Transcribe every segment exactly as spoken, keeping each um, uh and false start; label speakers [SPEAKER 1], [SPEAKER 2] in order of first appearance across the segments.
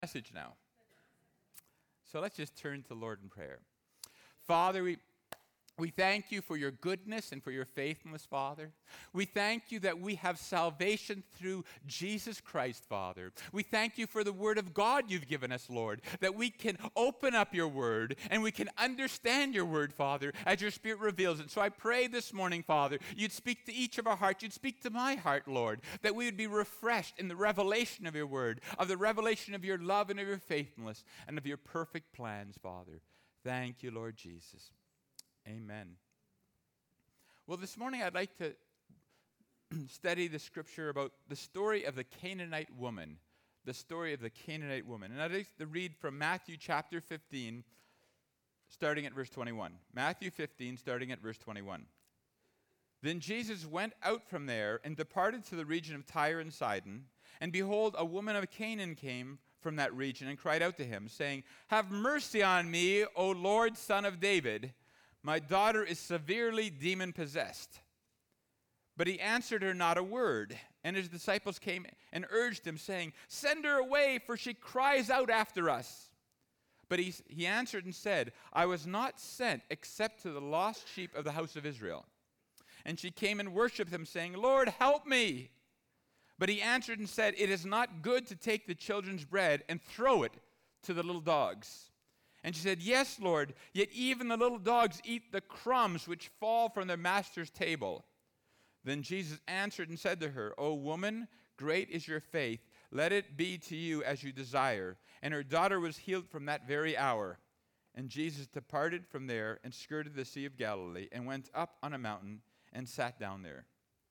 [SPEAKER 1] Message now. So let's just turn to the Lord in prayer. Father, we We thank you for your goodness and for your faithfulness, Father. We thank you that we have salvation through Jesus Christ, Father. We thank you for the word of God you've given us, Lord, that we can open up your word and we can understand your word, Father, as your Spirit reveals it. So I pray this morning, Father, you'd speak to each of our hearts. You'd speak to my heart, Lord, that we would be refreshed in the revelation of your word, of the revelation of your love and of your faithfulness and of your perfect plans, Father. Thank you, Lord Jesus. Amen. Well, this morning I'd like to study the scripture about the story of the Canaanite woman, the story of the Canaanite woman. And I'd like to read from Matthew chapter fifteen, starting at verse twenty-one. Matthew fifteen, starting at verse twenty-one. Then Jesus went out from there and departed to the region of Tyre and Sidon. And behold, a woman of Canaan came from that region and cried out to him, saying, "Have mercy on me, O Lord, Son of David. My daughter is severely demon-possessed." But he answered her not a word. And his disciples came and urged him, saying, "Send her away, for she cries out after us." But he, he answered and said, "I was not sent except to the lost sheep of the house of Israel." And she came and worshipped him, saying, "Lord, help me." But he answered and said, "It is not good to take the children's bread and throw it to the little dogs." And she said, "Yes, Lord, yet even the little dogs eat the crumbs which fall from their master's table." Then Jesus answered and said to her, "O woman, great is your faith. Let it be to you as you desire." And her daughter was healed from that very hour. And Jesus departed from there and skirted the Sea of Galilee and went up on a mountain and sat down there.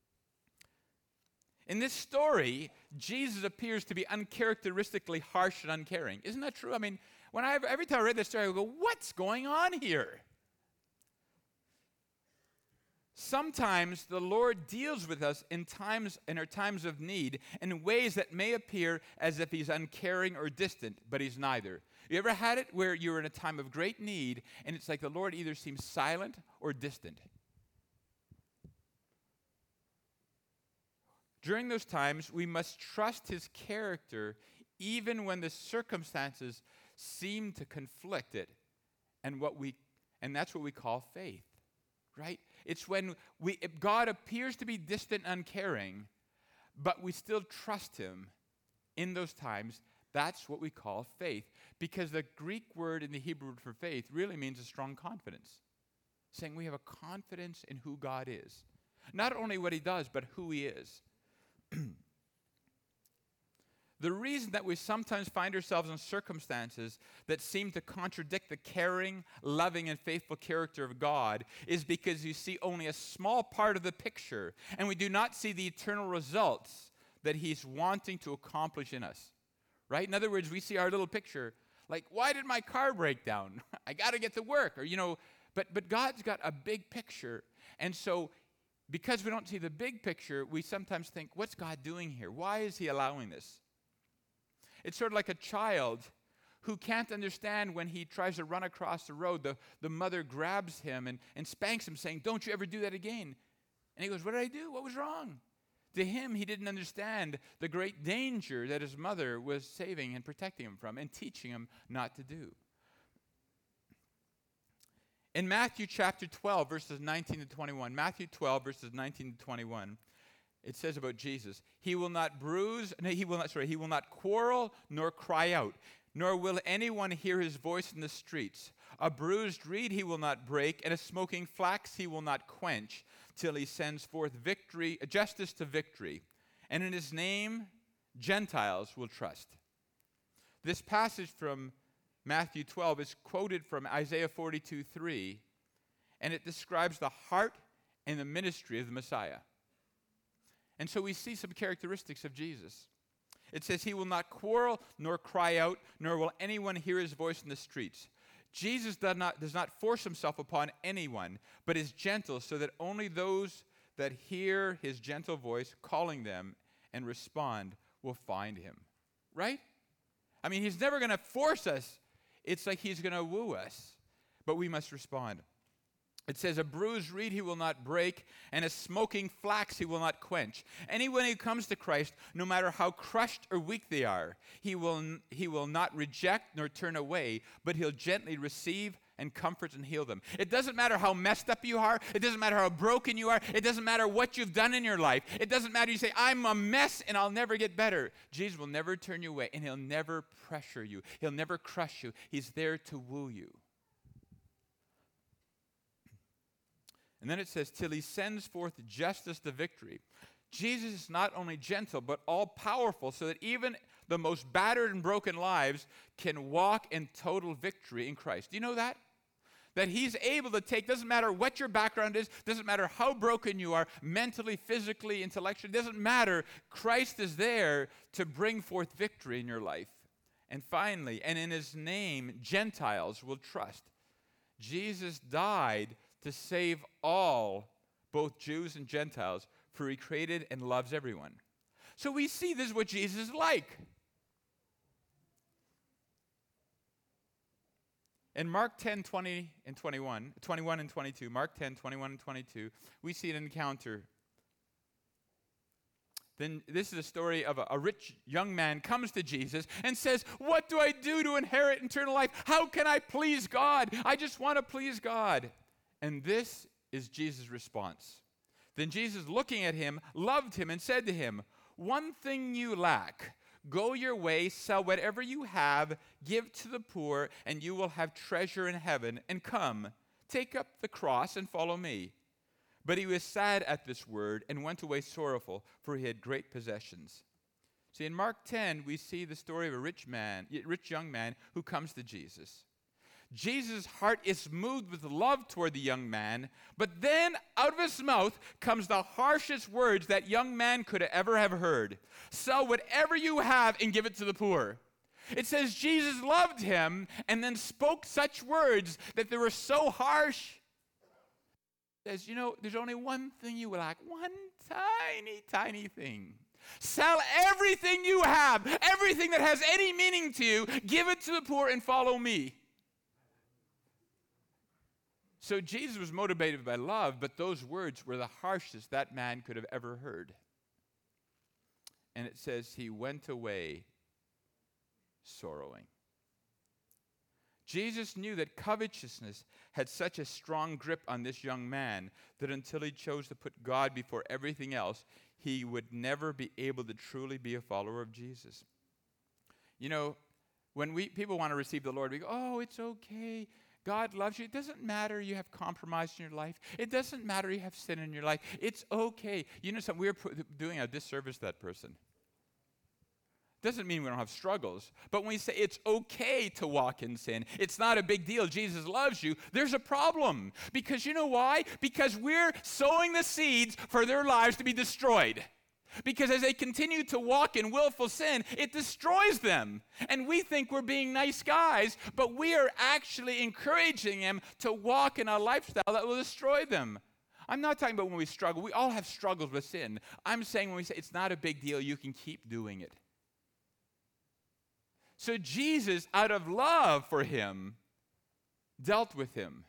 [SPEAKER 1] In this story, Jesus appears to be uncharacteristically harsh and uncaring. Isn't that true? I mean, When I every time I read this story, I would go, what's going on here? Sometimes the Lord deals with us in times in our times of need in ways that may appear as if he's uncaring or distant, but he's neither. You ever had it where you're in a time of great need and it's like the Lord either seems silent or distant? During those times, we must trust his character even when the circumstances seem to conflict it, and what we and that's what we call faith, right? It's when we if God appears to be distant and uncaring, but we still trust him in those times. That's what we call faith, because the Greek word in the Hebrew word for faith really means a strong confidence, saying we have a confidence in who God is, not only what he does, but who he is. The reason that we sometimes find ourselves in circumstances that seem to contradict the caring, loving, and faithful character of God is because you see only a small part of the picture, and we do not see the eternal results that he's wanting to accomplish in us, right? In other words, we see our little picture, like, why did my car break down? I got to get to work, or, you know, but, but God's got a big picture, and so because we don't see the big picture, we sometimes think, what's God doing here? Why is he allowing this? It's sort of like a child who can't understand when he tries to run across the road. The, the mother grabs him and, and spanks him, saying, "Don't you ever do that again." And he goes, "What did I do? What was wrong?" To him, he didn't understand the great danger that his mother was saving and protecting him from and teaching him not to do. In Matthew chapter twelve, verses nineteen to twenty-one, Matthew twelve, verses nineteen to twenty-one, it says about Jesus, he will not bruise, no, he will not, sorry, he will not quarrel nor cry out, nor will anyone hear his voice in the streets. A bruised reed he will not break, and a smoking flax he will not quench, till he sends forth victory, justice to victory. And in his name, Gentiles will trust. This passage from Matthew twelve is quoted from Isaiah forty-two three, and it describes the heart and the ministry of the Messiah. And so we see some characteristics of Jesus. It says he will not quarrel nor cry out, nor will anyone hear his voice in the streets. Jesus does not, does not force himself upon anyone, but is gentle, so that only those that hear his gentle voice calling them and respond will find him. Right? I mean, he's never going to force us. It's like he's going to woo us, but we must respond. It says, a bruised reed he will not break, and a smoking flax he will not quench. Anyone who comes to Christ, no matter how crushed or weak they are, he will, he will not reject nor turn away, but he'll gently receive and comfort and heal them. It doesn't matter how messed up you are. It doesn't matter how broken you are. It doesn't matter what you've done in your life. It doesn't matter you say, I'm a mess and I'll never get better. Jesus will never turn you away, and he'll never pressure you. He'll never crush you. He's there to woo you. And then it says, till he sends forth justice to victory. Jesus is not only gentle, but all-powerful, so that even the most battered and broken lives can walk in total victory in Christ. Do you know that? That he's able to take, doesn't matter what your background is, doesn't matter how broken you are, mentally, physically, intellectually, doesn't matter. Christ is there to bring forth victory in your life. And finally, and in his name, Gentiles will trust. Jesus died to save all, both Jews and Gentiles, for he created and loves everyone. So we see this is what Jesus is like. In Mark ten, twenty and twenty-one, twenty-one and twenty-two, Mark ten, twenty-one and twenty-two, we see an encounter. Then this is a story of a, a rich young man comes to Jesus and says, what do I do to inherit eternal life? How can I please God? I just want to please God. And this is Jesus' response. Then Jesus, looking at him, loved him and said to him, one thing you lack. Go your way, sell whatever you have, give to the poor, and you will have treasure in heaven. And come, take up the cross and follow me. But he was sad at this word and went away sorrowful, for he had great possessions. See, in Mark ten, we see the story of a rich man, rich young man who comes to Jesus. Jesus' heart is moved with love toward the young man, but then out of his mouth comes the harshest words that young man could ever have heard. Sell whatever you have and give it to the poor. It says Jesus loved him and then spoke such words that they were so harsh. It says, you know, there's only one thing you lack, one tiny, tiny thing. Sell everything you have, everything that has any meaning to you, give it to the poor and follow me. So Jesus was motivated by love, but those words were the harshest that man could have ever heard. And it says he went away sorrowing. Jesus knew that covetousness had such a strong grip on this young man that until he chose to put God before everything else, he would never be able to truly be a follower of Jesus. You know, when we people want to receive the Lord, we go, oh, it's okay. God loves you. It doesn't matter you have compromise in your life. It doesn't matter you have sin in your life. It's okay. You know something, we're doing a disservice to that person. Doesn't mean we don't have struggles. But when we say it's okay to walk in sin, it's not a big deal. Jesus loves you. There's a problem. Because you know why? Because we're sowing the seeds for their lives to be destroyed. Because as they continue to walk in willful sin, it destroys them. And we think we're being nice guys, but we are actually encouraging them to walk in a lifestyle that will destroy them. I'm not talking about when we struggle. We all have struggles with sin. I'm saying when we say it's not a big deal, you can keep doing it. So Jesus, out of love for him, dealt with him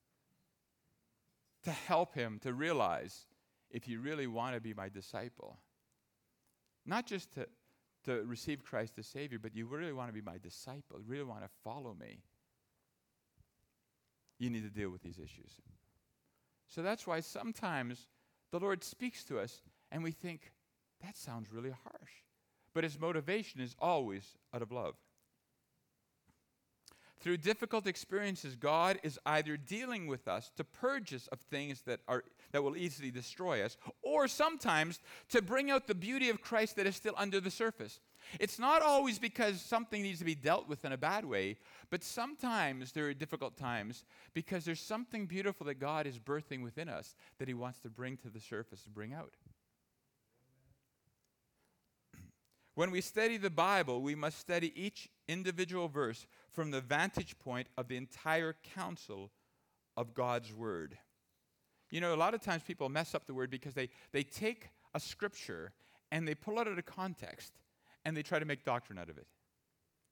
[SPEAKER 1] to help him to realize, if you really want to be my disciple, not just to, to receive Christ as Savior, but you really want to be my disciple, you really want to follow me, you need to deal with these issues. So that's why sometimes the Lord speaks to us and we think, that sounds really harsh. But his motivation is always out of love. Through difficult experiences, God is either dealing with us to purge us of things that are that will easily destroy us, or sometimes to bring out the beauty of Christ that is still under the surface. It's not always because something needs to be dealt with in a bad way, but sometimes there are difficult times because there's something beautiful that God is birthing within us that he wants to bring to the surface, to bring out. When we study the Bible, we must study each individual verse from the vantage point of the entire counsel of God's Word. You know, a lot of times people mess up the Word because they, they take a scripture and they pull it out of context and they try to make doctrine out of it.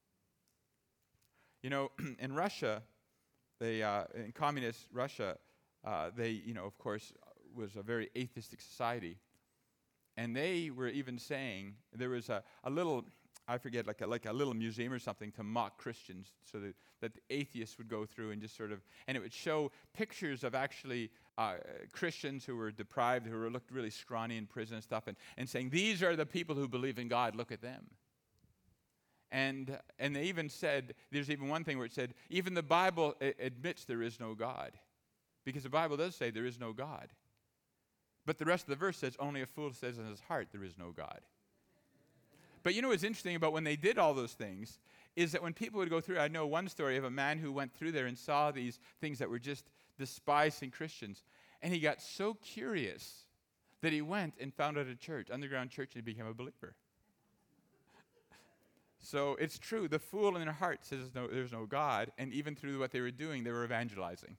[SPEAKER 1] You know, in Russia, they, uh, in communist Russia, uh, they, you know, of course, was a very atheistic society. And they were even saying, there was a, a little, I forget, like a, like a little museum or something to mock Christians, so that, that the atheists would go through and just sort of, and it would show pictures of actually uh, Christians who were deprived, who were looked really scrawny in prison and stuff, and, and saying, these are the people who believe in God, look at them. And and they even said, there's even one thing where it said, even the Bible a- admits there is no God. Because the Bible does say there is no God. But the rest of the verse says, only a fool says in his heart there is no God. But you know what's interesting about when they did all those things is that when people would go through, I know one story of a man who went through there and saw these things that were just despising Christians. And he got so curious that he went and founded a church, underground church, and he became a believer. So it's true, the fool in their heart says no, there's no God, and even through what they were doing, they were evangelizing.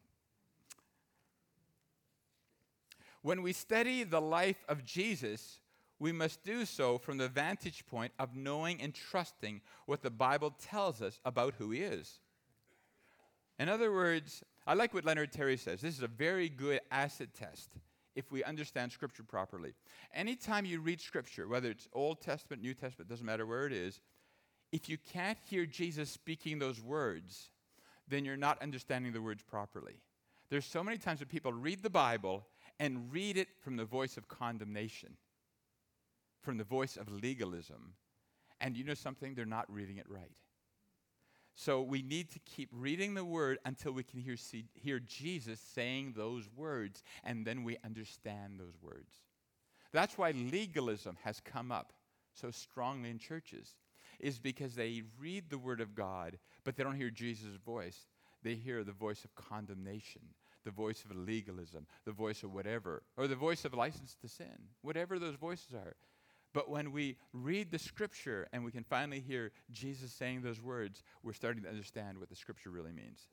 [SPEAKER 1] When we study the life of Jesus, we must do so from the vantage point of knowing and trusting what the Bible tells us about who he is. In other words, I like what Leonard Terry says. This is a very good acid test if we understand Scripture properly. Anytime you read Scripture, whether it's Old Testament, New Testament, doesn't matter where it is, if you can't hear Jesus speaking those words, then you're not understanding the words properly. There's so many times that people read the Bible and read it from the voice of condemnation, from the voice of legalism. And you know something? They're not reading it right. So we need to keep reading the Word until we can hear, see, hear Jesus saying those words, and then we understand those words. That's why legalism has come up so strongly in churches, is because they read the Word of God, but they don't hear Jesus' voice. They hear the voice of condemnation, the voice of legalism, the voice of whatever, or the voice of license to sin, whatever those voices are. But when we read the Scripture and we can finally hear Jesus saying those words, we're starting to understand what the Scripture really means.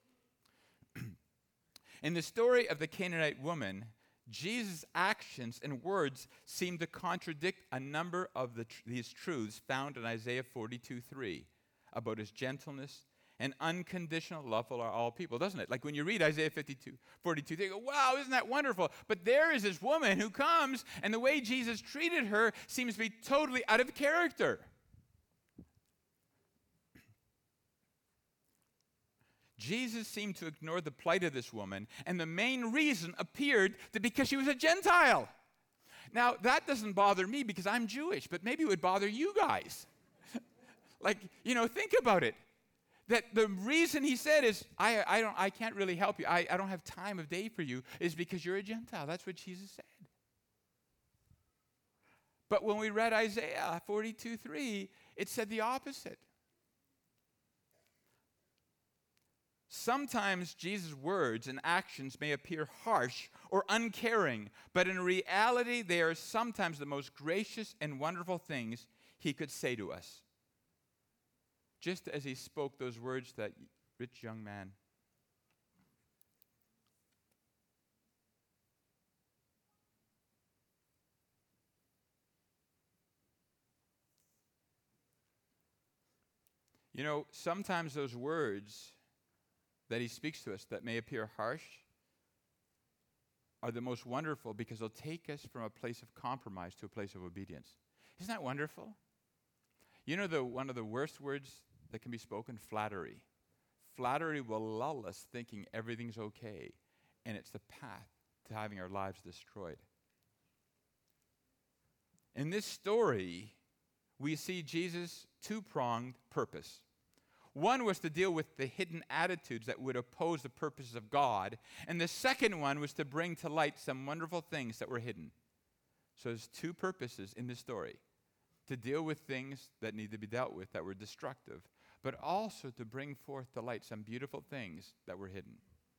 [SPEAKER 1] In the story of the Canaanite woman, Jesus' actions and words seem to contradict a number of the tr- these truths found in Isaiah forty-two three about his gentleness and unconditional love for all people, doesn't it? Like when you read Isaiah fifty-two, forty-two, they go, wow, isn't that wonderful? But there is this woman who comes, and the way Jesus treated her seems to be totally out of character. Jesus seemed to ignore the plight of this woman, and the main reason appeared to be because she was a Gentile. Now, that doesn't bother me because I'm Jewish, but maybe it would bother you guys. Like, you know, think about it. That the reason he said is, I, I, don't, I can't really help you. I, I don't have time of day for you, is because you're a Gentile. That's what Jesus said. But when we read Isaiah forty-two three, it said the opposite. Sometimes Jesus' words and actions may appear harsh or uncaring, but in reality, they are sometimes the most gracious and wonderful things he could say to us. Just as he spoke those words to that rich young man. You know, sometimes those words that he speaks to us that may appear harsh are the most wonderful because they'll take us from a place of compromise to a place of obedience. Isn't that wonderful? You know, the one of the worst words that can be spoken, flattery. Flattery will lull us thinking everything's okay, and it's the path to having our lives destroyed. In this story, we see Jesus' two-pronged purpose. One was to deal with the hidden attitudes that would oppose the purposes of God, and the second one was to bring to light some wonderful things that were hidden. So there's two purposes in this story. To deal with things that need to be dealt with that were destructive, but also to bring forth to light some beautiful things that were hidden.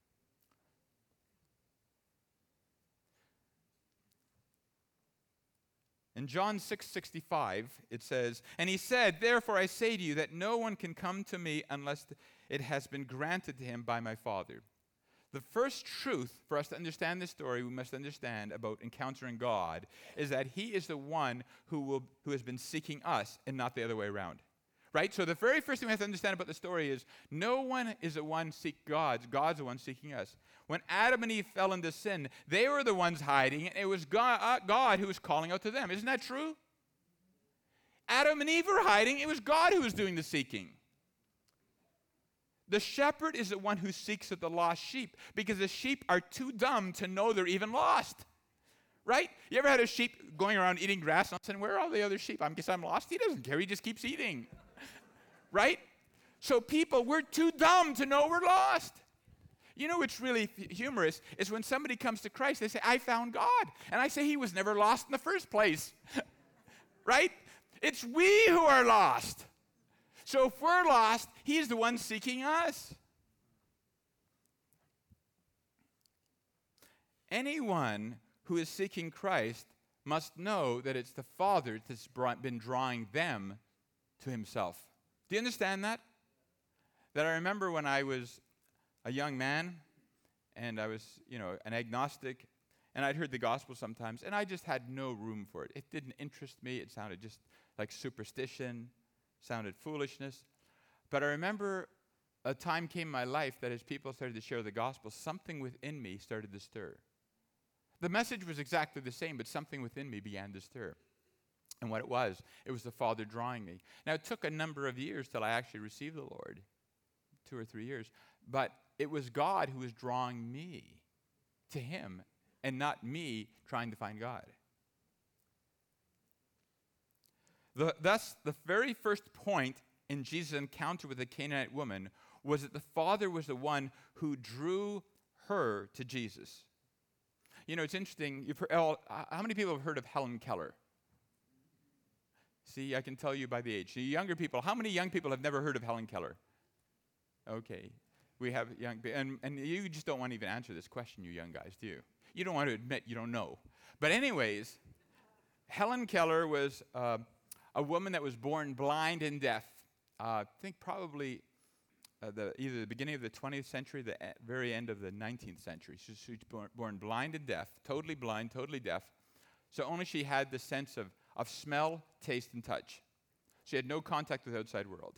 [SPEAKER 1] In John six sixty-five, it says, "And he said, therefore I say to you that no one can come to me unless it has been granted to him by my Father." The first truth for us to understand this story, we must understand about encountering God, is that he is the one who will who has been seeking us and not the other way around. right? So the very first thing we have to understand about the story is no one is the one seek God. God's the one seeking us. When Adam and Eve fell into sin, they were the ones hiding, and it was God, uh, God who was calling out to them. Isn't that true? Adam and Eve were hiding. It was God who was doing the seeking. The shepherd is the one who seeks at the lost sheep because the sheep are too dumb to know they're even lost. Right? You ever had a sheep going around eating grass and saying, where are all the other sheep? I guess I'm lost. He doesn't care. He just keeps eating. Right? So people, we're too dumb to know we're lost. You know what's really humorous is when somebody comes to Christ, they say, I found God. And I say he was never lost in the first place. Right? It's we who are lost. So if we're lost, he's the one seeking us. Anyone who is seeking Christ must know that it's the Father that's been drawing them to himself. Do you understand that? That I remember when I was a young man, and I was, you know, an agnostic, and I'd heard the gospel sometimes, and I just had no room for it. It didn't interest me. It sounded just like superstition, sounded foolishness. But I remember a time came in my life that as people started to share the gospel, something within me started to stir. The message was exactly the same, but something within me began to stir. And what it was, it was the Father drawing me. Now, it took a number of years till I actually received the Lord, two or three years. But it was God who was drawing me to him and not me trying to find God. The, thus, the very first point in Jesus' encounter with the Canaanite woman was that the Father was the one who drew her to Jesus. You know, it's interesting. You've heard, oh, how many people have heard of Helen Keller? See, I can tell you by the age. The younger people, how many young people have never heard of Helen Keller? Okay. We have young people, and, and you just don't want to even answer this question, you young guys, do you? You don't want to admit you don't know. But anyways, Helen Keller was uh, a woman that was born blind and deaf. Uh, I think probably uh, the, either the beginning of the twentieth century, the e- very end of the nineteenth century. She, she was born, born blind and deaf, totally blind, totally deaf. So only she had the sense of, of smell, taste, and touch. She had no contact with the outside world.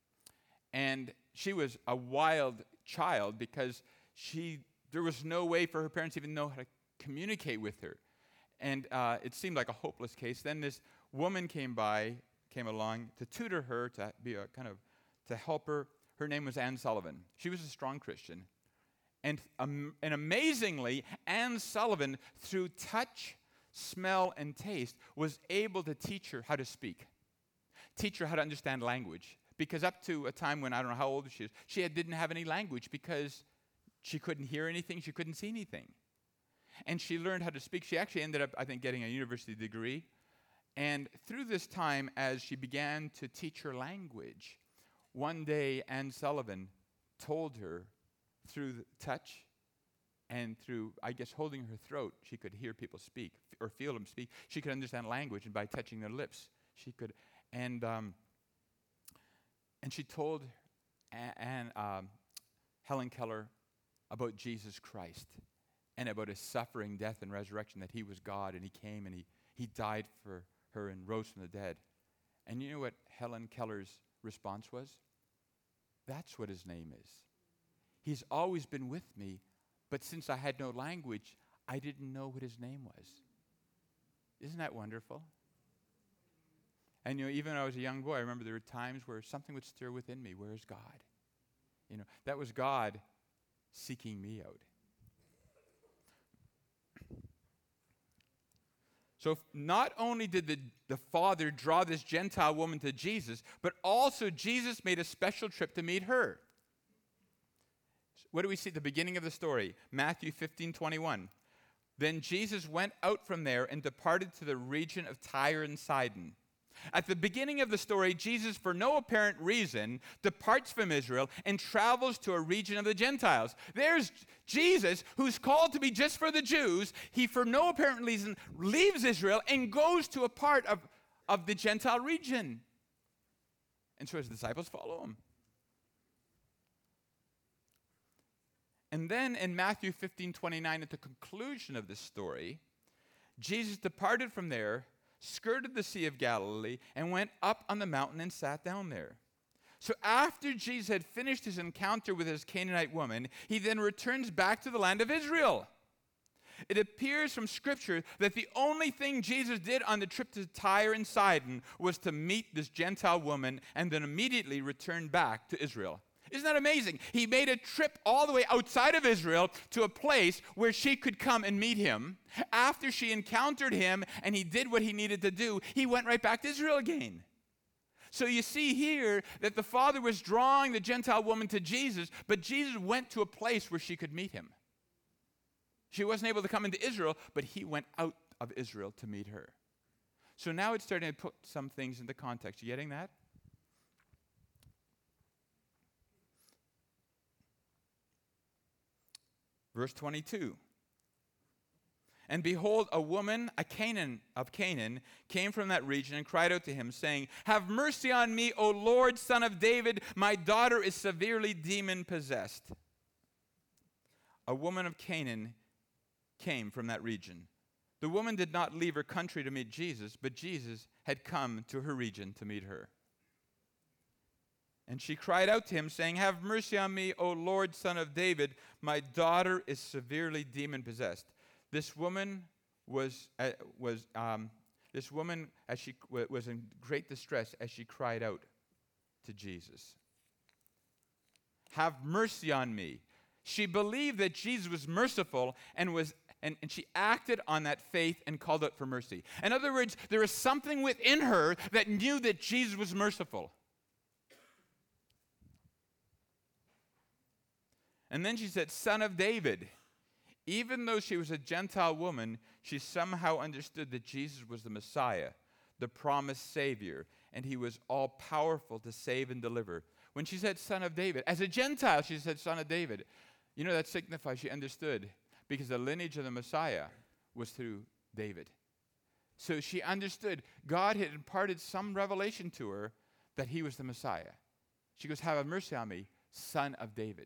[SPEAKER 1] And she was a wild child because she there was no way for her parents to even know how to communicate with her. And uh, it seemed like a hopeless case. Then this woman came by, came along to tutor her, to be a kind of, to help her. Her name was Anne Sullivan. She was a strong Christian. And, um, and amazingly, Anne Sullivan, through touch, smell, and taste, was able to teach her how to speak, teach her how to understand language. Because up to a time when, I don't know how old she is, she had, didn't have any language because she couldn't hear anything, she couldn't see anything. And she learned how to speak. She actually ended up, I think, getting a university degree. And through this time, as she began to teach her language, one day Anne Sullivan told her through the touch and through, I guess, holding her throat, she could hear people speak f- or feel them speak. She could understand language, and by touching their lips, she could. And um, and she told a- Anne, um, Helen Keller about Jesus Christ and about his suffering, death, and resurrection, that he was God, and he came and he, he died for her and rose from the dead. And you know what Helen Keller's response was? That's what his name is. He's always been with me, but since I had no language, I didn't know what his name was. Isn't that wonderful? And you know, even when I was a young boy, I remember there were times where something would stir within me. Where is God? You know, that was God seeking me out. So not only did the, the Father draw this Gentile woman to Jesus, but also Jesus made a special trip to meet her. What do we see at the beginning of the story? Matthew fifteen twenty-one. Then Jesus went out from there and departed to the region of Tyre and Sidon. At the beginning of the story, Jesus, for no apparent reason, departs from Israel and travels to a region of the Gentiles. There's Jesus, who's called to be just for the Jews. He, for no apparent reason, leaves Israel and goes to a part of, of the Gentile region. And so his disciples follow him. And then in Matthew fifteen twenty-nine, at the conclusion of this story, Jesus departed from there, skirted the Sea of Galilee, and went up on the mountain and sat down there. So after Jesus had finished his encounter with his Canaanite woman, he then returns back to the land of Israel. It appears from Scripture that the only thing Jesus did on the trip to Tyre and Sidon was to meet this Gentile woman and then immediately return back to Israel. Isn't that amazing? He made a trip all the way outside of Israel to a place where she could come and meet him. After she encountered him and he did what he needed to do, he went right back to Israel again. So you see here that the Father was drawing the Gentile woman to Jesus, but Jesus went to a place where she could meet him. She wasn't able to come into Israel, but he went out of Israel to meet her. So now it's starting to put some things into context. You getting that? Verse twenty-two. And behold, a woman, a Canaan of Canaan, came from that region and cried out to him, saying, "Have mercy on me, O Lord, Son of David. My daughter is severely demon-possessed." A woman of Canaan came from that region. The woman did not leave her country to meet Jesus, but Jesus had come to her region to meet her. And she cried out to him, saying, "Have mercy on me, O Lord, Son of David. My daughter is severely demon-possessed." This woman was uh, was um, this woman as she w- was in great distress as she cried out to Jesus. "Have mercy on me." She believed that Jesus was merciful and was and, and she acted on that faith and called out for mercy. In other words, there was something within her that knew that Jesus was merciful. And then she said, "Son of David." Even though she was a Gentile woman, she somehow understood that Jesus was the Messiah, the promised Savior, and he was all-powerful to save and deliver. When she said "Son of David," as a Gentile, she said "Son of David." You know, that signifies she understood, because the lineage of the Messiah was through David. So she understood God had imparted some revelation to her that he was the Messiah. She goes, "Have mercy on me, Son of David."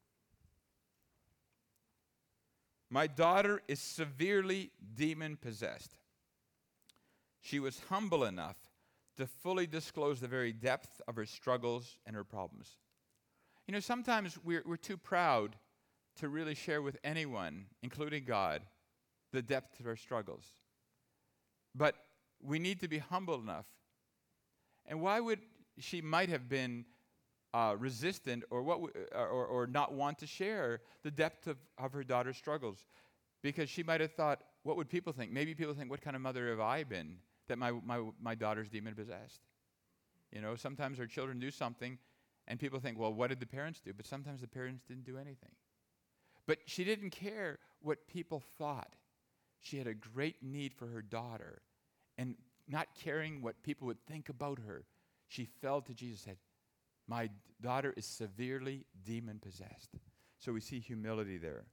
[SPEAKER 1] My daughter is severely demon-possessed. She was humble enough to fully disclose the very depth of her struggles and her problems. You know, sometimes we're, we're too proud to really share with anyone, including God, the depth of our struggles. But we need to be humble enough. And why would she might have been uh, resistant or what w- or, or not want to share the depth of, of her daughter's struggles? Because she might have thought, what would people think? Maybe people think, what kind of mother have I been that my, my, my daughter's demon-possessed? You know, sometimes our children do something and people think, well, what did the parents do? But sometimes the parents didn't do anything. But she didn't care what people thought. She had a great need for her daughter. And not caring what people would think about her, she fell to Jesus and said, "My daughter is severely demon-possessed." So we see humility there.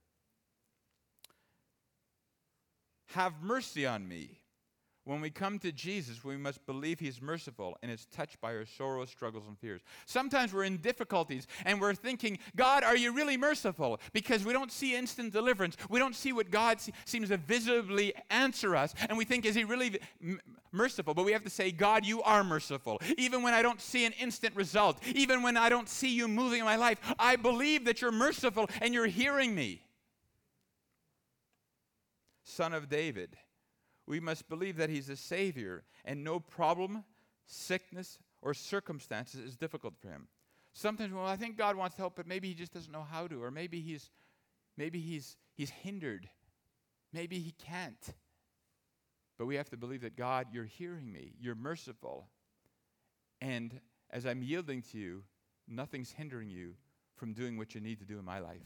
[SPEAKER 1] Have mercy on me. When we come to Jesus, we must believe he's merciful and is touched by our sorrows, struggles, and fears. Sometimes we're in difficulties and we're thinking, God, are you really merciful? Because we don't see instant deliverance. We don't see what God se- seems to visibly answer us. And we think, is he really m- merciful? But we have to say, God, you are merciful. Even when I don't see an instant result, even when I don't see you moving in my life, I believe that you're merciful and you're hearing me. Son of David. We must believe that he's a Savior, and no problem, sickness, or circumstances is difficult for him. Sometimes, well, I think God wants to help, but maybe he just doesn't know how to, or maybe he's, maybe he's, he's hindered. Maybe he can't. But we have to believe that, God, you're hearing me, you're merciful, and as I'm yielding to you, nothing's hindering you from doing what you need to do in my life.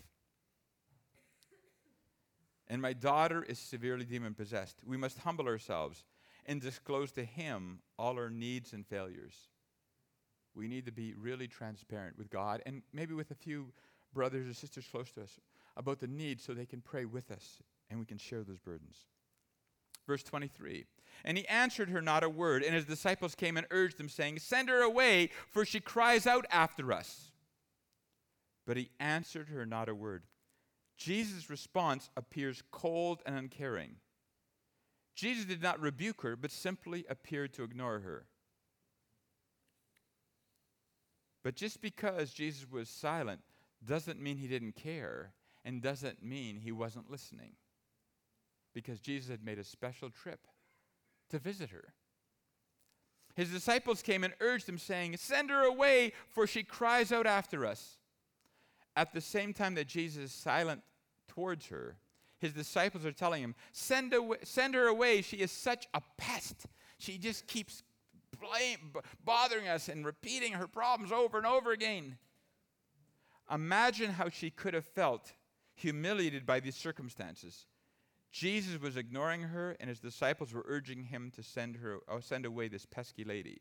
[SPEAKER 1] And my daughter is severely demon-possessed. We must humble ourselves and disclose to him all our needs and failures. We need to be really transparent with God and maybe with a few brothers or sisters close to us about the needs so they can pray with us and we can share those burdens. Verse twenty-three, and he answered her not a word, and his disciples came and urged him, saying, "Send her away, for she cries out after us." But he answered her not a word. Jesus' response appears cold and uncaring. Jesus did not rebuke her, but simply appeared to ignore her. But just because Jesus was silent doesn't mean he didn't care, and doesn't mean he wasn't listening. Because Jesus had made a special trip to visit her. His disciples came and urged him, saying, "Send her away, for she cries out after us." At the same time that Jesus is silent towards her, his disciples are telling him, send, away, send her away. She is such a pest. She just keeps blame, b- bothering us and repeating her problems over and over again. Imagine how she could have felt humiliated by these circumstances. Jesus was ignoring her, and his disciples were urging him to send her, or send away this pesky lady.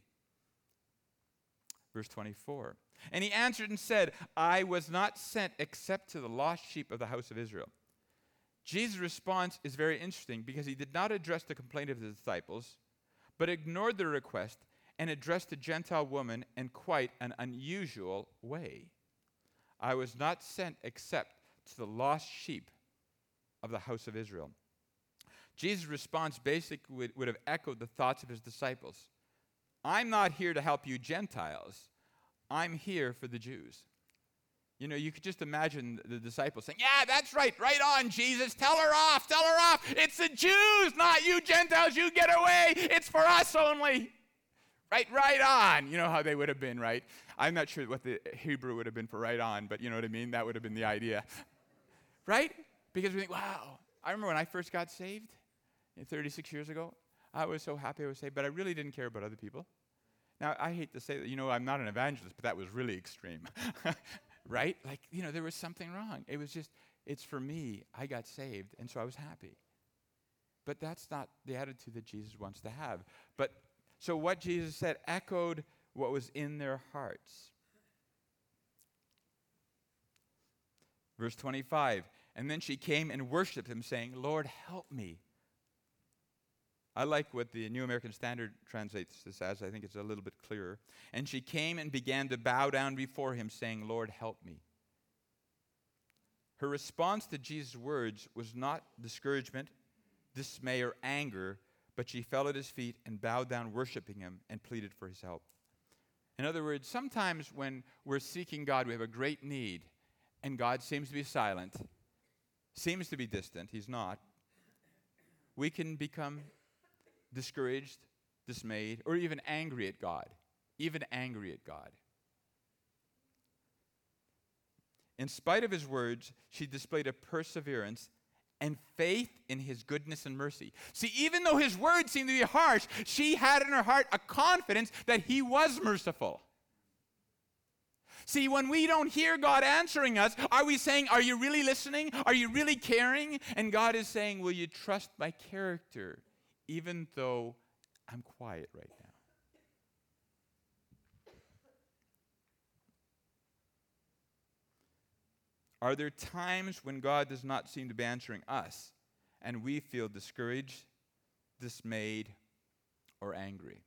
[SPEAKER 1] Verse twenty-four. And he answered and said, "I was not sent except to the lost sheep of the house of Israel." Jesus' response is very interesting because he did not address the complaint of the disciples, but ignored their request and addressed the Gentile woman in quite an unusual way. "I was not sent except to the lost sheep of the house of Israel." Jesus' response basically would, would have echoed the thoughts of his disciples. I'm not here to help you Gentiles. I'm here for the Jews. You know, you could just imagine the disciples saying, "Yeah, that's right, right on, Jesus. Tell her off, tell her off. It's the Jews, not you Gentiles. You get away. It's for us only." Right, right on. You know how they would have been, right? I'm not sure what the Hebrew would have been for right on, but you know what I mean? That would have been the idea. Right? Because we think, wow. I remember when I first got saved, thirty-six years ago, I was so happy I was saved, but I really didn't care about other people. Now, I hate to say that, you know, I'm not an evangelist, but that was really extreme. Right? Like, you know, there was something wrong. It was just, it's for me. I got saved, and so I was happy. But that's not the attitude that Jesus wants to have. But so what Jesus said echoed what was in their hearts. Verse twenty-five, and then she came and worshipped him, saying, "Lord, help me." I like what the New American Standard translates this as. I think it's a little bit clearer. And she came and began to bow down before him, saying, "Lord, help me." Her response to Jesus' words was not discouragement, dismay, or anger, but she fell at his feet and bowed down, worshiping him, and pleaded for his help. In other words, sometimes when we're seeking God, we have a great need, and God seems to be silent, seems to be distant. He's not. We can become discouraged, dismayed, or even angry at God. Even angry at God. In spite of his words, she displayed a perseverance and faith in his goodness and mercy. See, even though his words seemed to be harsh, she had in her heart a confidence that he was merciful. See, when we don't hear God answering us, are we saying, "Are you really listening? Are you really caring?" And God is saying, "Will you trust my character, even though I'm quiet right now?" Are there times when God does not seem to be answering us, and we feel discouraged, dismayed, or angry?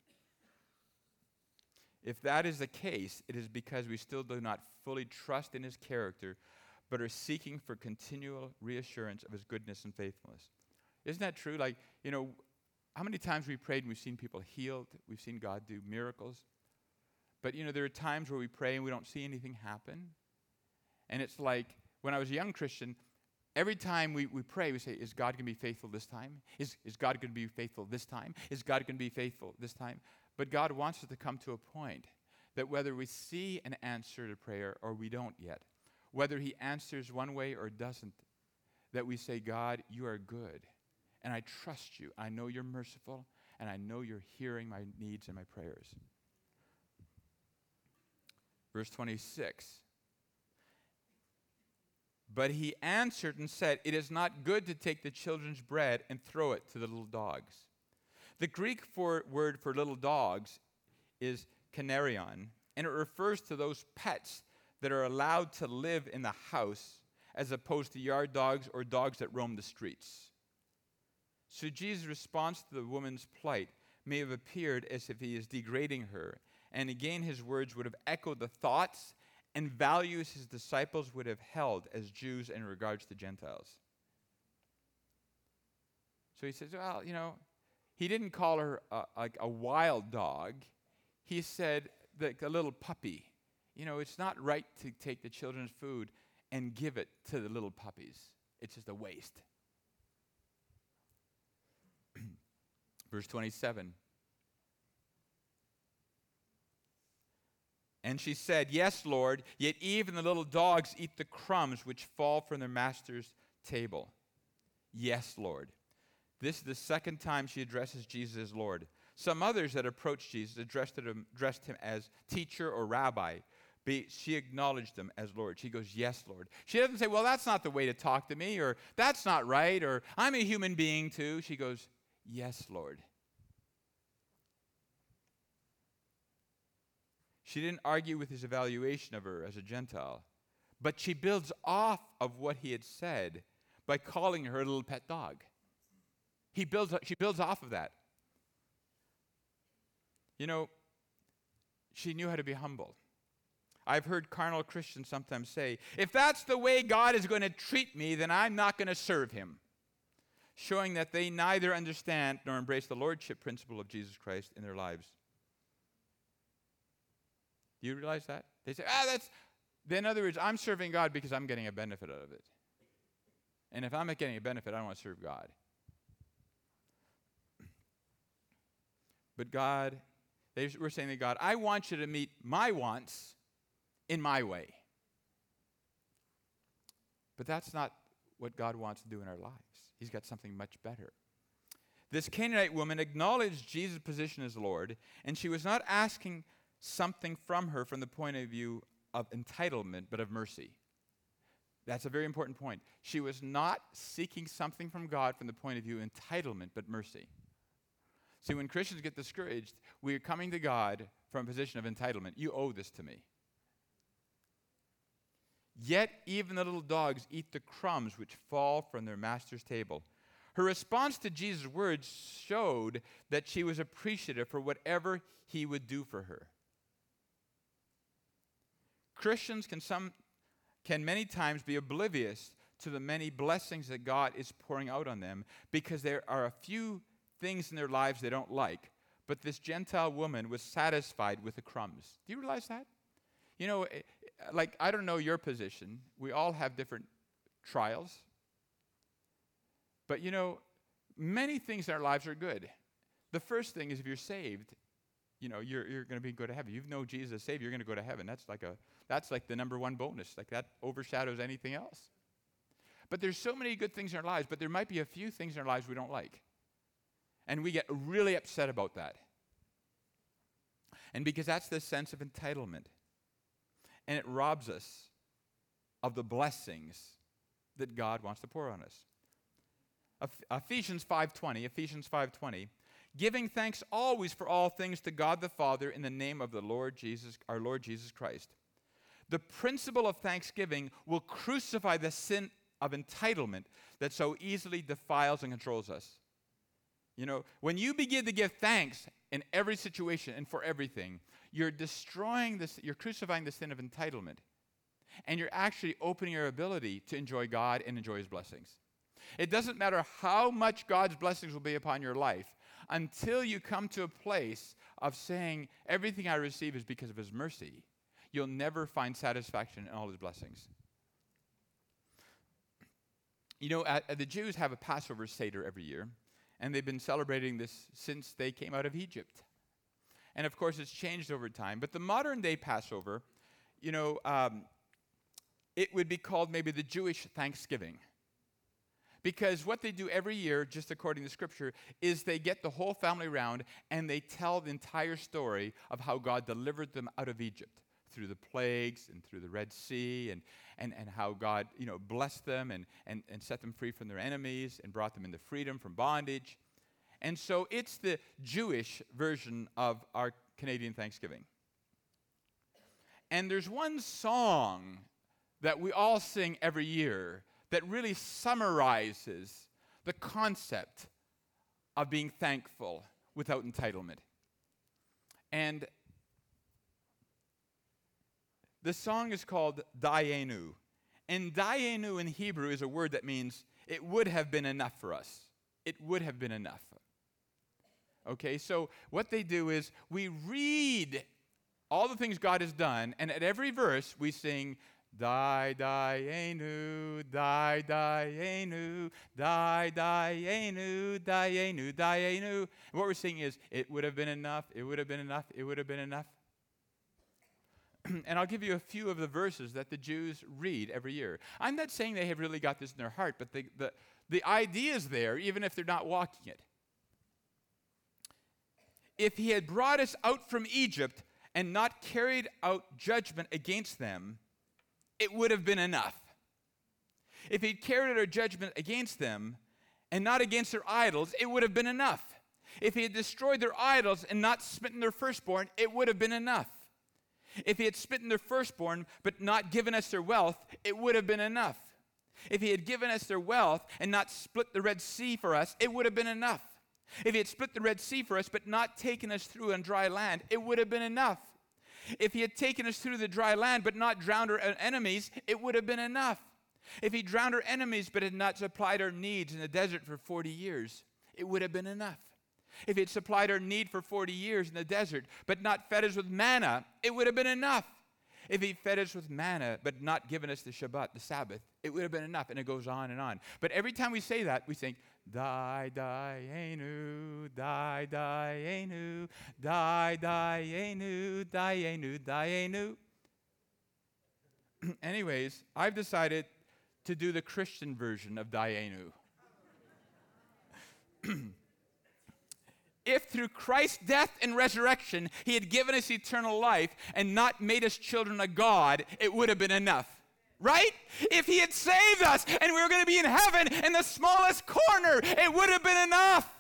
[SPEAKER 1] If that is the case, it is because we still do not fully trust in his character, but are seeking for continual reassurance of his goodness and faithfulness. Isn't that true? Like, you know, how many times we prayed and we've seen people healed, we've seen God do miracles, but, you know, there are times where we pray and we don't see anything happen. And it's like, when I was a young Christian, every time we, we pray, we say, "Is God going to be faithful this time? Is, is God going to be faithful this time? Is God going to be faithful this time?" But God wants us to come to a point that whether we see an answer to prayer or we don't yet, whether he answers one way or doesn't, that we say, "God, you are good, and I trust you. I know you're merciful, and I know you're hearing my needs and my prayers." Verse twenty-six. But he answered and said, "It is not good to take the children's bread and throw it to the little dogs." The Greek for, word for little dogs is kanarion, and it refers to those pets that are allowed to live in the house as opposed to yard dogs or dogs that roam the streets. So Jesus' response to the woman's plight may have appeared as if he is degrading her, and again his words would have echoed the thoughts and values his disciples would have held as Jews in regards to Gentiles. So he says, well, you know, he didn't call her uh, like a wild dog. He said like a little puppy, you know, it's not right to take the children's food and give it to the little puppies. It's just a waste. Verse twenty-seven. And she said, "Yes, Lord, yet even the little dogs eat the crumbs which fall from their master's table." Yes, Lord. This is the second time she addresses Jesus as Lord. Some others that approached Jesus addressed him, addressed him as teacher or rabbi. But she acknowledged him as Lord. She goes, "Yes, Lord." She doesn't say, "Well, that's not the way to talk to me," or "That's not right," or "I'm a human being too." She goes, "Yes, Lord." She didn't argue with his evaluation of her as a Gentile, but she builds off of what he had said by calling her a little pet dog. He builds, she builds off of that. You know, she knew how to be humble. I've heard carnal Christians sometimes say, "If that's the way God is going to treat me, then I'm not going to serve him," showing that they neither understand nor embrace the lordship principle of Jesus Christ in their lives. Do you realize that? They say, ah, that's, then in other words, I'm serving God because I'm getting a benefit out of it. And if I'm not getting a benefit, I don't want to serve God. But God, they were saying to God, "I want you to meet my wants in my way." But that's not what God wants to do in our lives. He's got something much better. This Canaanite woman acknowledged Jesus' position as Lord, and she was not asking something from her from the point of view of entitlement, but of mercy. That's a very important point. She was not seeking something from God from the point of view of entitlement, but mercy. See, when Christians get discouraged, we are coming to God from a position of entitlement. You owe this to me. Yet even the little dogs eat the crumbs which fall from their master's table. Her response to Jesus' words showed that she was appreciative for whatever he would do for her. Christians can some can many times be oblivious to the many blessings that God is pouring out on them because there are a few things in their lives they don't like. But this Gentile woman was satisfied with the crumbs. Do you realize that? You know, like, I don't know your position. We all have different trials. But, you know, many things in our lives are good. The first thing is if you're saved, you know, you're you're going to be go to heaven. You know Jesus as Savior, you're going to go to heaven. That's like a that's like the number one bonus. Like, that overshadows anything else. But there's so many good things in our lives, but there might be a few things in our lives we don't like. And we get really upset about that. And because that's the sense of entitlement. And it robs us of the blessings that God wants to pour on us. Ephesians five twenty, Ephesians five twenty, giving thanks always for all things to God the Father in the name of the Lord Jesus, our Lord Jesus Christ. The principle of thanksgiving will crucify the sin of entitlement that so easily defiles and controls us. You know, when you begin to give thanks in every situation and for everything, you're destroying this, you're crucifying the sin of entitlement. And you're actually opening your ability to enjoy God and enjoy his blessings. It doesn't matter how much God's blessings will be upon your life until you come to a place of saying, everything I receive is because of his mercy. You'll never find satisfaction in all his blessings. You know, at, at the Jews have a Passover Seder every year, and they've been celebrating this since they came out of Egypt. And of course, it's changed over time. But the modern day Passover, you know, um, it would be called maybe the Jewish Thanksgiving. Because what they do every year, just according to Scripture, is they get the whole family around and they tell the entire story of how God delivered them out of Egypt through the plagues and through the Red Sea, and, and, and how God, you know, blessed them and, and, and set them free from their enemies and brought them into freedom from bondage. And so it's the Jewish version of our Canadian Thanksgiving. And there's one song that we all sing every year that really summarizes the concept of being thankful without entitlement. And the song is called Dayenu. And Dayenu in Hebrew is a word that means it would have been enough for us. It would have been enough. Okay, so what they do is we read all the things God has done, and at every verse we sing, Die, Dayenu, Die, Dayenu, Die, Dayenu, Dayenu, Dayenu. And what we're saying is, it would have been enough, it would have been enough, it would have been enough. And I'll give you a few of the verses that the Jews read every year. I'm not saying they have really got this in their heart, but the, the, the idea is there, even if they're not walking it. If he had brought us out from Egypt and not carried out judgment against them, it would have been enough. If he'd carried out our judgment against them and not against their idols, it would have been enough. If he had destroyed their idols and not smitten their firstborn, it would have been enough. If he had smitten their firstborn but not given us their wealth, it would have been enough. If he had given us their wealth and not split the Red Sea for us, it would have been enough. If he had split the Red Sea for us but not taken us through on dry land, it would have been enough. If he had taken us through the dry land but not drowned our enemies, it would have been enough. If he drowned our enemies but had not supplied our needs in the desert for forty years, it would have been enough. If he had supplied our need for forty years in the desert, but not fed us with manna, it would have been enough. If he fed us with manna, but not given us the Shabbat, the Sabbath, it would have been enough. And it goes on and on. But every time we say that, we think, Die, Dayenu, Die, Dayenu, Die, Dayenu, Dayenu, Dayenu. Anyways, I've decided to do the Christian version of Dayenu. If through Christ's death and resurrection he had given us eternal life and not made us children of God, it would have been enough. Right? If he had saved us and we were going to be in heaven in the smallest corner, it would have been enough.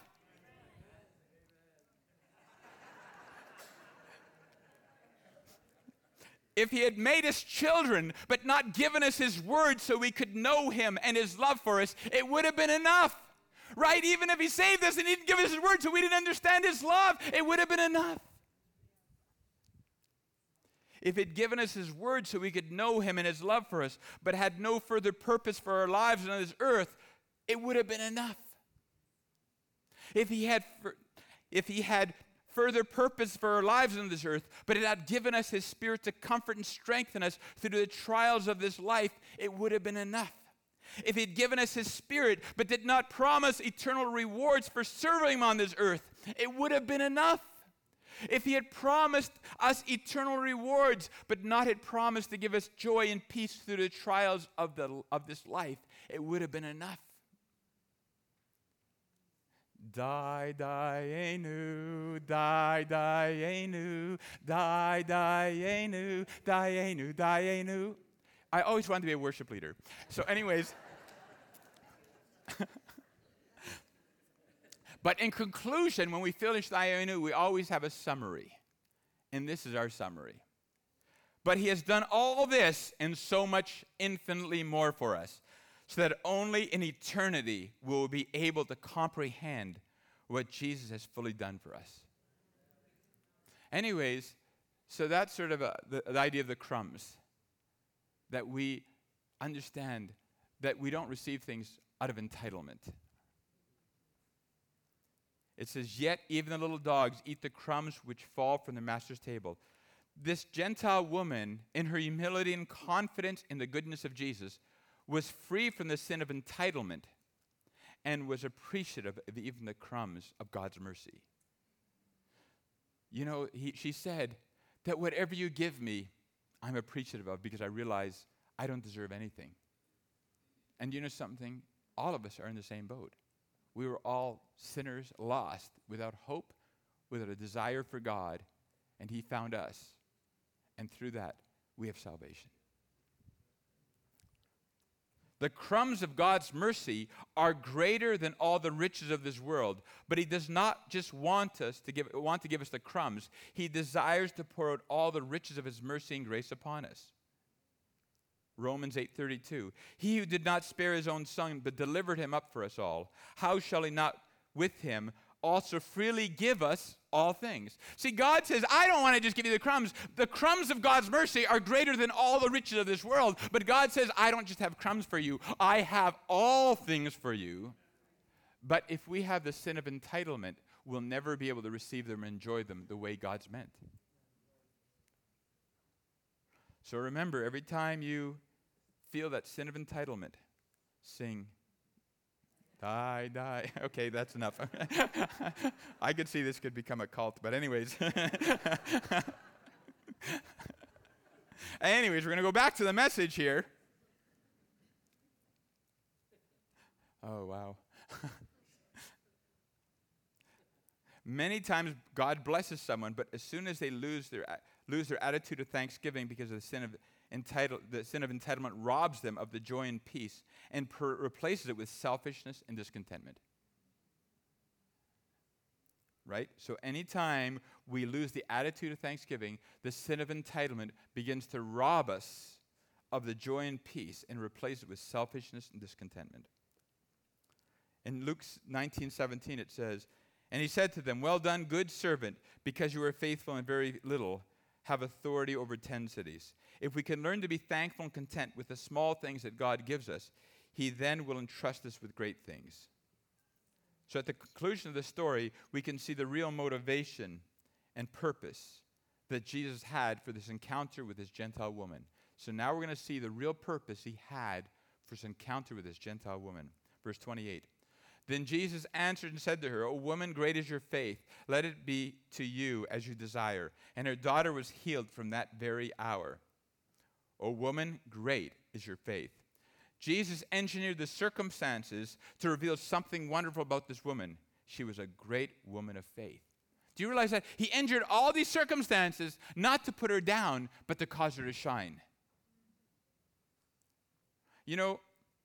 [SPEAKER 1] If he had made us children but not given us his word so we could know him and his love for us, it would have been enough. Right? Even if he saved us and he didn't give us his word so we didn't understand his love, it would have been enough. If he'd given us his word so we could know him and his love for us, but had no further purpose for our lives on this earth, it would have been enough. If he had, if he had further purpose for our lives on this earth, but had not given us his spirit to comfort and strengthen us through the trials of this life, it would have been enough. If he'd given us his spirit, but did not promise eternal rewards for serving him on this earth, it would have been enough. If he had promised us eternal rewards, but not had promised to give us joy and peace through the trials of, the, of this life, it would have been enough. Die, Dayenu, Die, Dayenu, Die, Dayenu, Dayenu, Dayenu. I always wanted to be a worship leader. So anyways, but in conclusion, when we finish Dayenu, we always have a summary. And this is our summary. But he has done all this and so much infinitely more for us, so that only in eternity will we be able to comprehend what Jesus has fully done for us. Anyways, so that's sort of a, the, the idea of the crumbs. That we understand that we don't receive things out of entitlement. It says, yet even the little dogs eat the crumbs which fall from their master's table. This Gentile woman, in her humility and confidence in the goodness of Jesus, was free from the sin of entitlement and was appreciative of even the crumbs of God's mercy. You know, he, she said that whatever you give me, I'm appreciative of, because I realize I don't deserve anything. And you know something? All of us are in the same boat. We were all sinners, lost, without hope, without a desire for God, and he found us. And through that, we have salvation. The crumbs of God's mercy are greater than all the riches of this world. But he does not just want us to give, want to give us the crumbs. He desires to pour out all the riches of his mercy and grace upon us. Romans eight thirty-two. He who did not spare his own son, but delivered him up for us all, how shall he not with him also freely give us all things? See, God says, I don't want to just give you the crumbs. The crumbs of God's mercy are greater than all the riches of this world. But God says, I don't just have crumbs for you. I have all things for you. But if we have the sin of entitlement, we'll never be able to receive them and enjoy them the way God's meant. So remember, every time you feel that sin of entitlement, sing, die, die. Okay, that's enough. I could see this could become a cult, but anyways. Anyways, we're going to go back to the message here. Oh, wow. Many times God blesses someone, but as soon as they lose their lose their attitude of thanksgiving because of the sin of entitle, the sin of entitlement robs them of the joy and peace and per- replaces it with selfishness and discontentment. Right? So anytime we lose the attitude of thanksgiving, the sin of entitlement begins to rob us of the joy and peace and replace it with selfishness and discontentment. In Luke nineteen seventeen it says, "And he said to them, 'Well done, good servant, because you were faithful in very little, have authority over ten cities.' If we can learn to be thankful and content with the small things that God gives us, he then will entrust us with great things." So at the conclusion of the story, we can see the real motivation and purpose that Jesus had for this encounter with this Gentile woman. So now we're going to see the real purpose he had for this encounter with this Gentile woman. Verse twenty-eight. Then Jesus answered and said to her, "O woman, great is your faith. Let it be to you as you desire." And her daughter was healed from that very hour. O woman, great is your faith. Jesus engineered the circumstances to reveal something wonderful about this woman. She was a great woman of faith. Do you realize that? He engineered all these circumstances not to put her down, but to cause her to shine. You know,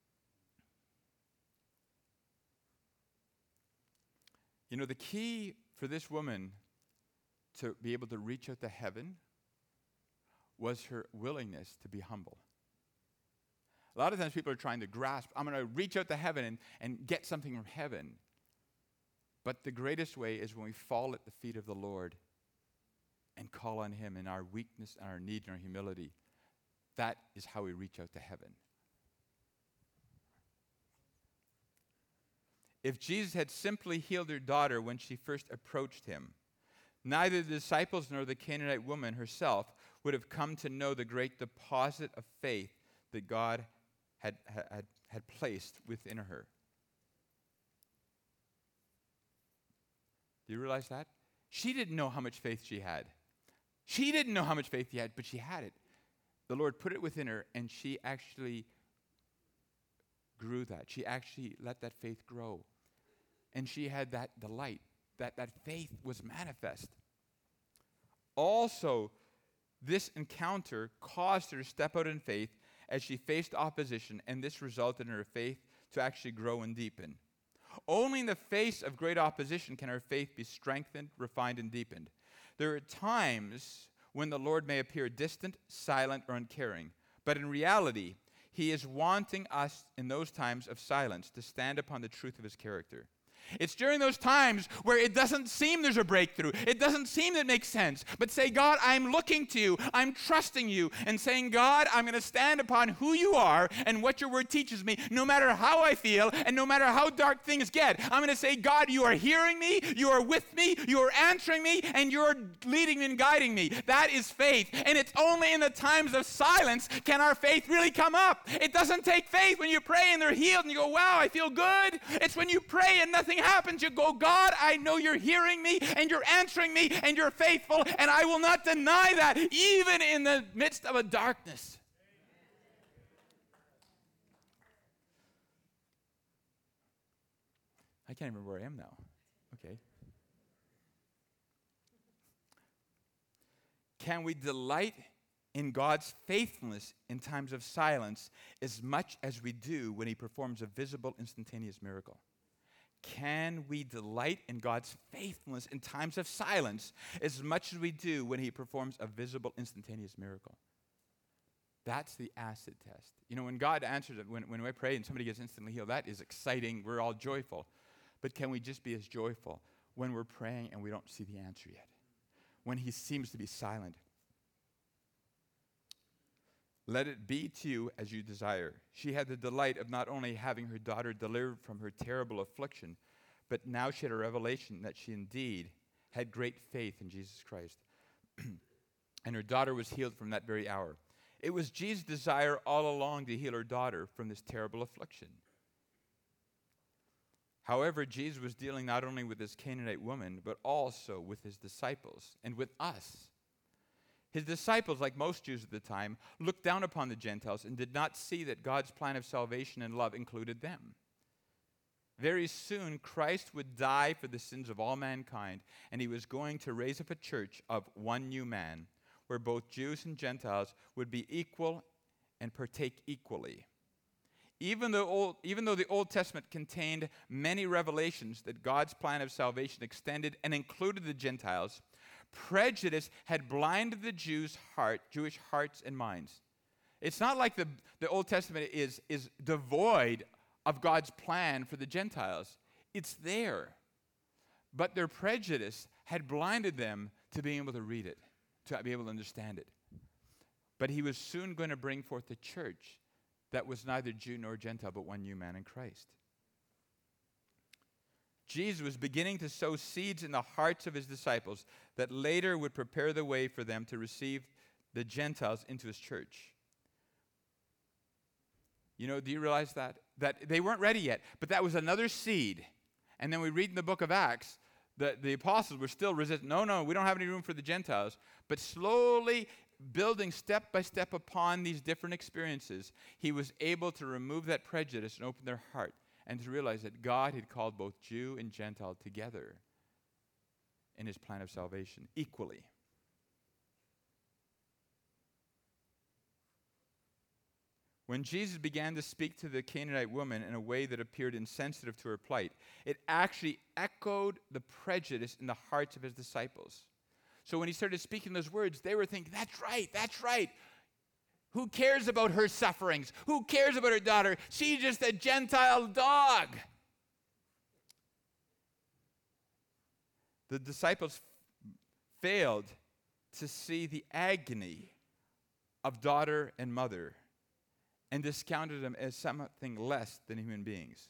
[SPEAKER 1] You know, the key for this woman to be able to reach out to heaven was her willingness to be humble. A lot of times people are trying to grasp, I'm going to reach out to heaven and, and get something from heaven. But the greatest way is when we fall at the feet of the Lord and call on him in our weakness and our need and our humility. That is how we reach out to heaven. If Jesus had simply healed her daughter when she first approached him, neither the disciples nor the Canaanite woman herself would have come to know the great deposit of faith that God had, had, had placed within her. Do you realize that? She didn't know how much faith she had. She didn't know how much faith she had, but she had it. The Lord put it within her, and she actually grew that. She actually let that faith grow. And she had that delight, that, that faith was manifest. Also, this encounter caused her to step out in faith as she faced opposition, and this resulted in her faith to actually grow and deepen. Only in the face of great opposition can our faith be strengthened, refined, and deepened. There are times when the Lord may appear distant, silent, or uncaring, but in reality, he is wanting us in those times of silence to stand upon the truth of his character. It's during those times where it doesn't seem there's a breakthrough. It doesn't seem that makes sense. But say, God, I'm looking to you. I'm trusting you. And saying, God, I'm going to stand upon who you are and what your word teaches me, no matter how I feel and no matter how dark things get. I'm going to say, God, you are hearing me. You are with me. You are answering me. And you're leading me and guiding me. That is faith. And it's only in the times of silence can our faith really come up. It doesn't take faith when you pray and they're healed and you go, wow, I feel good. It's when you pray and nothing happens, you go, God, I know you're hearing me and you're answering me and you're faithful, and I will not deny that even in the midst of a darkness. I can't remember where I am now. Okay. Can we delight in God's faithfulness in times of silence as much as we do when he performs a visible, instantaneous miracle? Can we delight in God's faithfulness in times of silence as much as we do when he performs a visible, instantaneous miracle? That's the acid test. You know, when God answers it, when, when I pray and somebody gets instantly healed, that is exciting. We're all joyful. But can we just be as joyful when we're praying and we don't see the answer yet? When he seems to be silent? Let it be to you as you desire. She had the delight of not only having her daughter delivered from her terrible affliction, but now she had a revelation that she indeed had great faith in Jesus Christ. And her daughter was healed from that very hour. It was Jesus' desire all along to heal her daughter from this terrible affliction. However, Jesus was dealing not only with this Canaanite woman, but also with his disciples and with us. His disciples, like most Jews at the time, looked down upon the Gentiles and did not see that God's plan of salvation and love included them. Very soon, Christ would die for the sins of all mankind, and he was going to raise up a church of one new man, where both Jews and Gentiles would be equal and partake equally. Even though, old, even though the Old Testament contained many revelations that God's plan of salvation extended and included the Gentiles, prejudice had blinded the Jews' heart, Jewish hearts and minds. It's not like the, the Old Testament is, is devoid of God's plan for the Gentiles. It's there. But their prejudice had blinded them to being able to read it, to be able to understand it. But he was soon going to bring forth a church that was neither Jew nor Gentile, but one new man in Christ. Jesus was beginning to sow seeds in the hearts of his disciples that later would prepare the way for them to receive the Gentiles into his church. You know, do you realize that? That they weren't ready yet, but that was another seed. And then we read in the book of Acts that the apostles were still resistant. No, no, we don't have any room for the Gentiles. But slowly, building step by step upon these different experiences, he was able to remove that prejudice and open their heart and to realize that God had called both Jew and Gentile together in his plan of salvation equally. When Jesus began to speak to the Canaanite woman in a way that appeared insensitive to her plight, it actually echoed the prejudice in the hearts of his disciples. So when he started speaking those words, they were thinking, that's right, that's right. Who cares about her sufferings? Who cares about her daughter? She's just a Gentile dog. The disciples f- failed to see the agony of daughter and mother and discounted them as something less than human beings.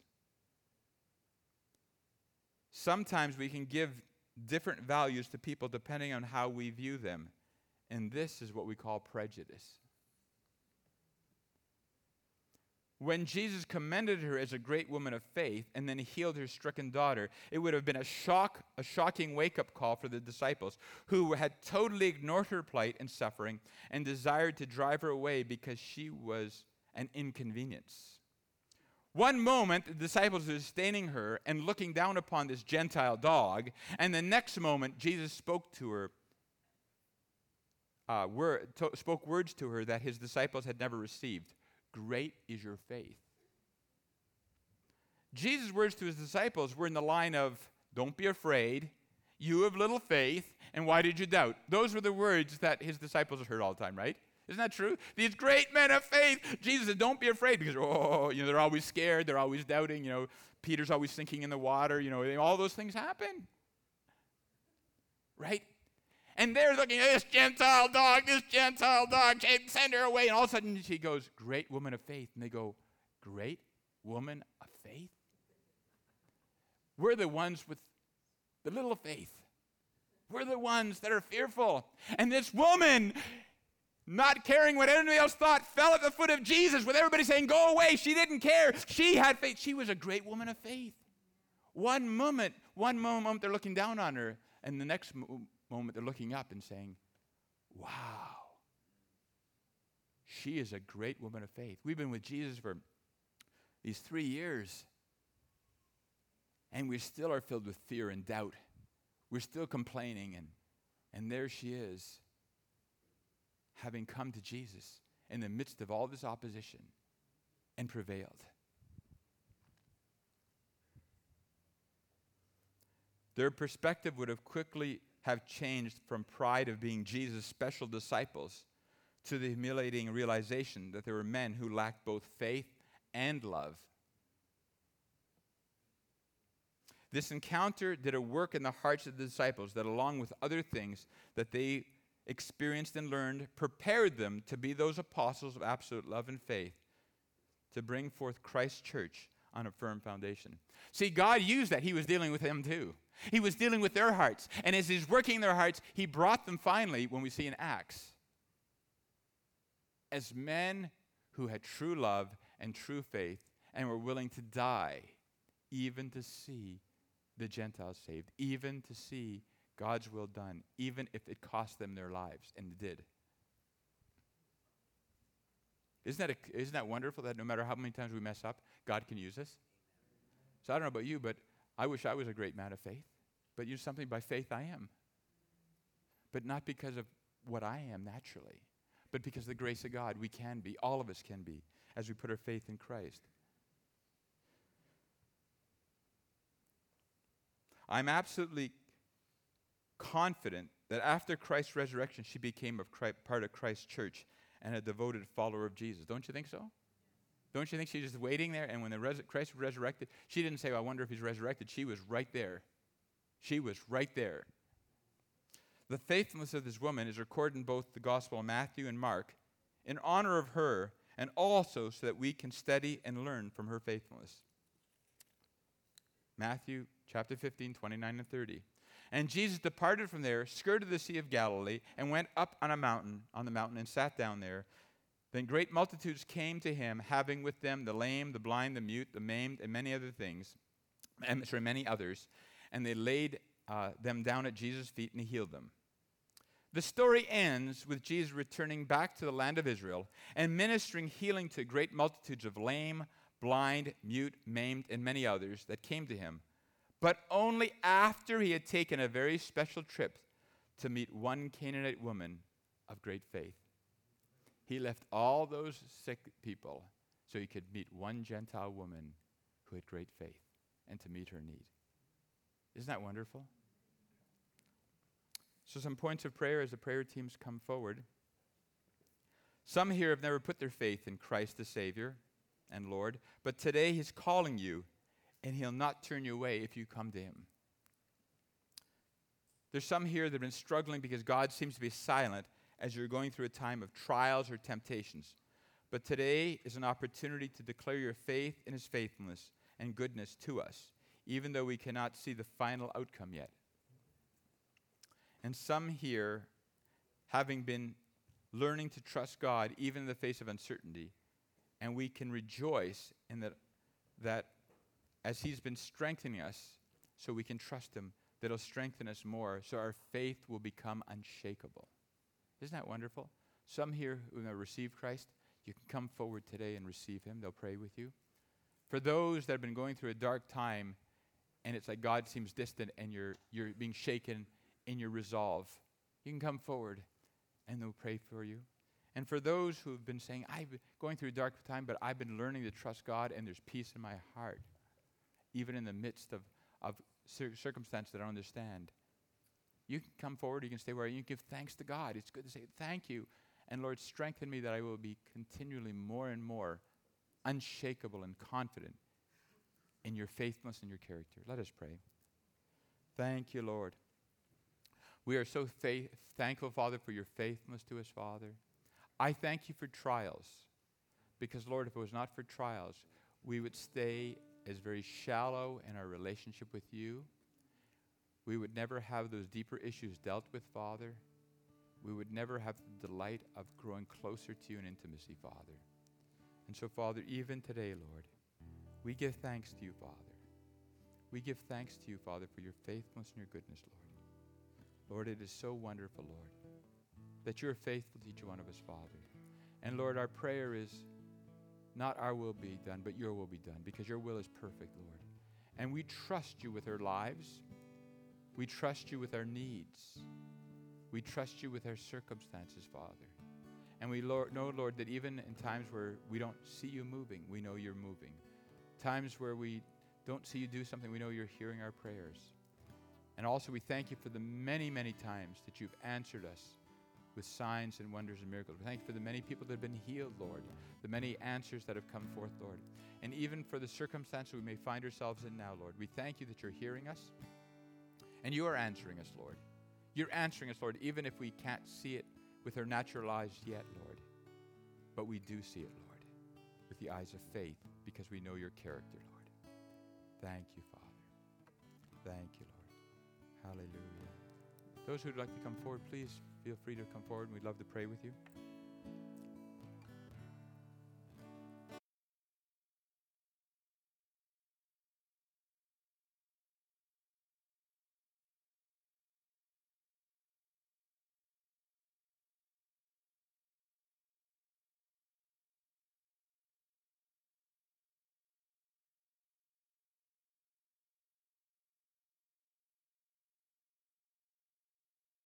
[SPEAKER 1] Sometimes we can give different values to people depending on how we view them, and this is what we call prejudice. When Jesus commended her as a great woman of faith and then healed her stricken daughter, it would have been a shock, a shocking wake-up call for the disciples who had totally ignored her plight and suffering and desired to drive her away because she was an inconvenience. One moment, the disciples were disdaining her and looking down upon this Gentile dog, and the next moment, Jesus spoke to her, uh, word, to, spoke words to her that his disciples had never received. Great is your faith. Jesus' words to his disciples were in the line of, don't be afraid, you have little faith, and why did you doubt? Those were the words that his disciples heard all the time, right? Isn't that true? These great men of faith. Jesus said, don't be afraid, because, oh, you know, they're always scared, they're always doubting, you know, Peter's always sinking in the water, you know, all those things happen. Right? And they're looking at this Gentile dog, this Gentile dog, send her away. And all of a sudden she goes, great woman of faith. And they go, great woman of faith? We're the ones with the little faith. We're the ones that are fearful. And this woman, not caring what anybody else thought, fell at the foot of Jesus with everybody saying, go away. She didn't care. She had faith. She was a great woman of faith. One moment, one moment they're looking down on her, and the next moment, moment they're looking up and saying, wow, she is a great woman of faith. We've been with Jesus for these three years, and we still are filled with fear and doubt. We're still complaining, and, and there she is, having come to Jesus in the midst of all this opposition and prevailed. Their perspective would have quickly have changed from pride of being Jesus' special disciples to the humiliating realization that there were men who lacked both faith and love. This encounter did a work in the hearts of the disciples that, along with other things that they experienced and learned, prepared them to be those apostles of absolute love and faith to bring forth Christ's church on a firm foundation. See, God used that. He was dealing with them too. He was dealing with their hearts. And as he's working their hearts, he brought them finally, when we see in Acts, as men who had true love and true faith and were willing to die even to see the Gentiles saved, even to see God's will done, even if it cost them their lives, and it did. Isn't that, a, isn't that wonderful that no matter how many times we mess up, God can use us? So I don't know about you, but I wish I was a great man of faith. But you know something, by faith I am. But not because of what I am naturally, but because of the grace of God we can be, all of us can be, as we put our faith in Christ. I'm absolutely confident that after Christ's resurrection, she became a Christ, part of Christ's church and a devoted follower of Jesus. Don't you think so? Don't you think she's just waiting there? And when the res- Christ was resurrected, she didn't say, oh, I wonder if he's resurrected. She was right there. She was right there. The faithfulness of this woman is recorded in both the Gospel of Matthew and Mark in honor of her, and also so that we can study and learn from her faithfulness. Matthew chapter fifteen, twenty-nine and thirty. And Jesus departed from there, skirted the Sea of Galilee, and went up on a mountain, on the mountain, and sat down there. Then great multitudes came to him, having with them the lame, the blind, the mute, the maimed, and many other things, and sorry, many others. And they laid uh, them down at Jesus' feet, and he healed them. The story ends with Jesus returning back to the land of Israel and ministering healing to great multitudes of lame, blind, mute, maimed, and many others that came to him, but only after he had taken a very special trip to meet one Canaanite woman of great faith. He left all those sick people so he could meet one Gentile woman who had great faith and to meet her need. Isn't that wonderful? So some points of prayer as the prayer teams come forward. Some here have never put their faith in Christ the Savior and Lord, but today he's calling you, and he'll not turn you away if you come to him. There's some here that have been struggling because God seems to be silent as you're going through a time of trials or temptations. But today is an opportunity to declare your faith in his faithfulness and goodness to us, even though we cannot see the final outcome yet. And some here, having been learning to trust God even in the face of uncertainty, and we can rejoice in that, that as he's been strengthening us, so we can trust him, that he'll strengthen us more, so our faith will become unshakable. Isn't that wonderful? Some here who have received Christ, you can come forward today and receive him. They'll pray with you. For those that have been going through a dark time, and it's like God seems distant, and you're you're being shaken in your resolve, you can come forward, and they'll pray for you. And for those who have been saying, I've been going through a dark time, but I've been learning to trust God, and there's peace in my heart, even in the midst of, of cir- circumstances that I don't understand. You can come forward, you can stay where you can give thanks to God. It's good to say thank you. And Lord, strengthen me that I will be continually more and more unshakable and confident in your faithfulness and your character. Let us pray. Thank you, Lord. We are so faith- thankful, Father, for your faithfulness to us, Father. I thank you for trials, because, Lord, if it was not for trials, we would stay as very shallow in our relationship with you. We would never have those deeper issues dealt with, Father. We would never have the delight of growing closer to you in intimacy, Father. And so, Father, even today, Lord, we give thanks to you, Father. We give thanks to you, Father, for your faithfulness and your goodness, Lord. Lord, it is so wonderful, Lord, that you are faithful to each one of us, Father. And Lord, our prayer is not our will be done, but your will be done, because your will is perfect, Lord. And we trust you with our lives. We trust you with our needs. We trust you with our circumstances, Father. And we Lord, know, Lord, that even in times where we don't see you moving, we know you're moving. Times where we don't see you do something, we know you're hearing our prayers. And also we thank you for the many, many times that you've answered us with signs and wonders and miracles. We thank you for the many people that have been healed, Lord, the many answers that have come forth, Lord. And even for the circumstances we may find ourselves in now, Lord, we thank you that you're hearing us and you are answering us, Lord. You're answering us, Lord, even if we can't see it with our natural eyes yet, Lord. But we do see it, Lord, with the eyes of faith, because we know your character, Lord. Thank you, Father. Thank you, Lord. Hallelujah. Those who'd like to come forward, please feel free to come forward. We'd love to pray with you.